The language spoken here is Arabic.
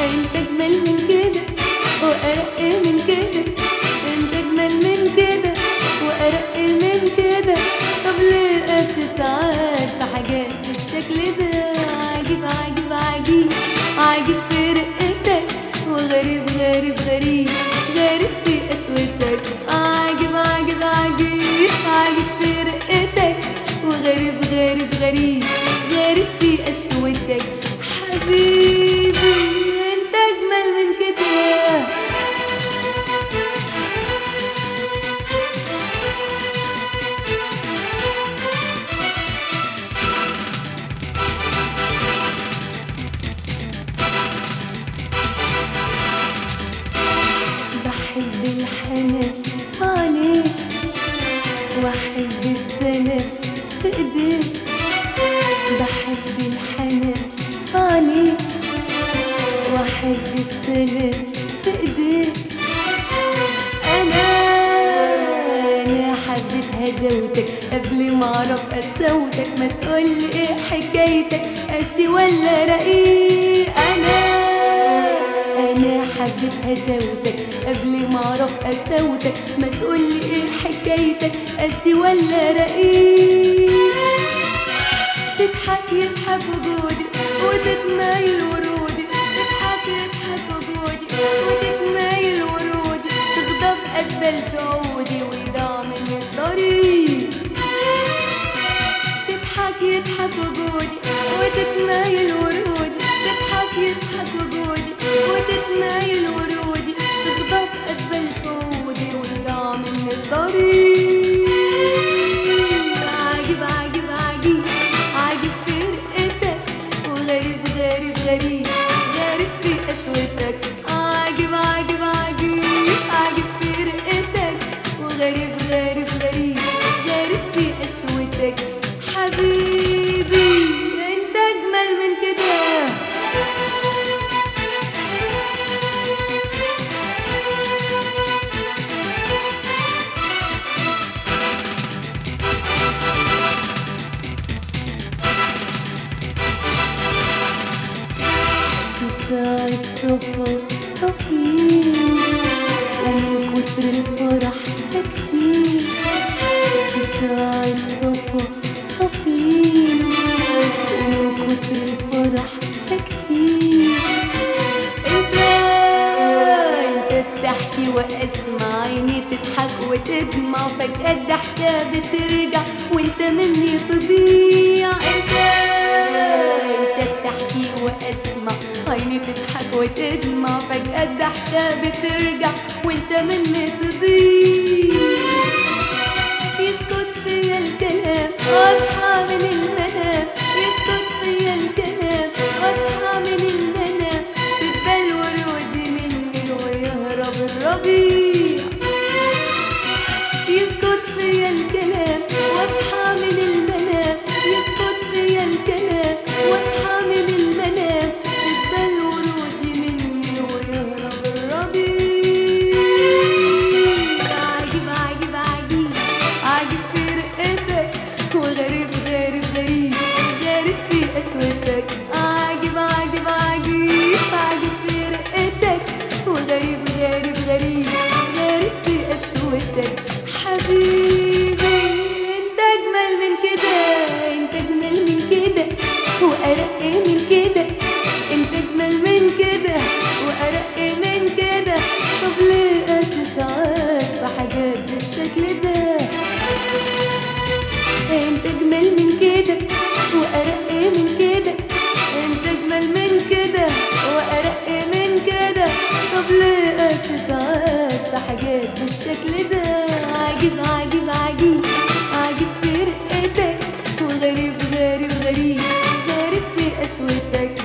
انت اجمل من كده وارق من كده، انت اجمل من كده وارق من كده. طب ليه قاسي ساعات في حاجات بالشكل ده؟ عجيب عجيب عجيب عجيب في رقتك، وغريب غريب غريب غريب في قسوتك. عجيب عجيب عجيب عجيب في رقتك، وغريب غريب غريب غريب في قسوتك. حبيبي انت اجمل من كده. بحب الحنان في عينيك، واحب السلام في ايديك. بحب الحنان في عينيك، واحب السلام في ايديك. انا حبيت هدوتك قبل ما اعرف قساوتك. ما تقولي ايه حكايتك، قاسي ولا رقيق؟ انا حبيت هدوتك قبل ما اعرف قساوتك. ما تقولي ايه حكايتك، قاسي ولا رقيق؟ تضحك يضحك وجودي وتتمايل ورودي، تضحك يضحك وجودي وتتمايل ورودي. تغضب قبل في عودي ويضيع مني الطريق. تضحك يضحك وجودي وتتمايل ورودي، تضحك يضحك وجودي وتتمايل ورودي. تغضب قبل في عودي ويضيع مني الطريق. عجيب عجيب عجيب عجيب في رقتك، وغريب غريب غريب غريب في قسوتك. عجيب عجيب عجيب عجيب في رقتك، وغريب غريب غريب غريب في قسوتك. حبيبي انت اجمل من كده. ساعة صفا صافيين، ومن كتر الفرح ساكتين. في ساعة صفا صافيين، ومن كتر الفرح ساكتين. انت بتحكي واسمع عيني تضحك وتدمع، فجأة الضحكة بترجع وانت مني تضيع. انت بتحكي واسمع عيني تضحك وتدمع، فجأة الضحكة بترجع وانت مني تضيع. يسكت فيا الكلام واصحى من المنام، يسكت فيا الكلام واصحى من المنام. تتبل ورودي مني ويهرب الربيع. يسكت فيا الكلام واصحى من المنام، يسكت فيا الكلام واصحى من المنام. تتبل ورودي مني ويهرب الربيع. عجيب عجيب عجيب عجيب في رقتك، وغريب غريب غريب غريب في قسوتك. عجيب عجيب عجيب عجيب في رقتك، وغريب غريب غريب غريب في قسوتك. حبيبي انت اجمل من كده، انت اجمل من كده وارق من كده، انت اجمل من كده وارق من كده. طب ليه قاسي ساعات في حاجات بالشكل ده؟ انت اجمل من كده وارق من كده، انت اجمل من كده وارق من كده. طب ليه قاسي ساعات في حاجات بالشكل ده؟ عجيب عجيب عجيب عجيب في رقتك، وغريب غريب غريب غريب في قسوتك.